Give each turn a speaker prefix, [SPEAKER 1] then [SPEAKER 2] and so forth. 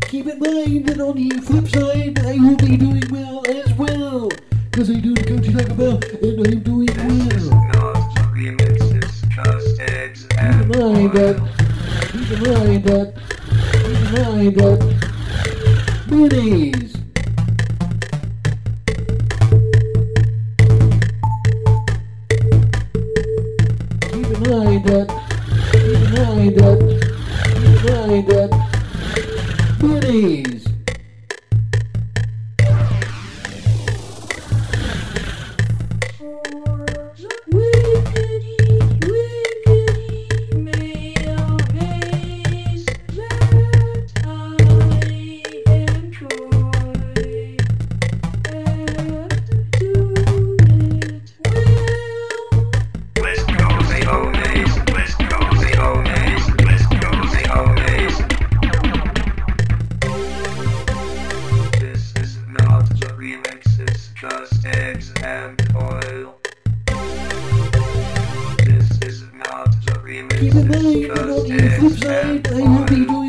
[SPEAKER 1] Keep in mind that on the flip side, I will be doing well as well. Because I do the Coaching Taco Bell, and I'm doing well.
[SPEAKER 2] Not remixes, just eggs and
[SPEAKER 1] Keep in mind that, mayonnaise. Keep in mind that, mayonnaise.
[SPEAKER 2] Just eggs and oil. This is not a remix.
[SPEAKER 1] Keep in mind that on the flip side, I will be doing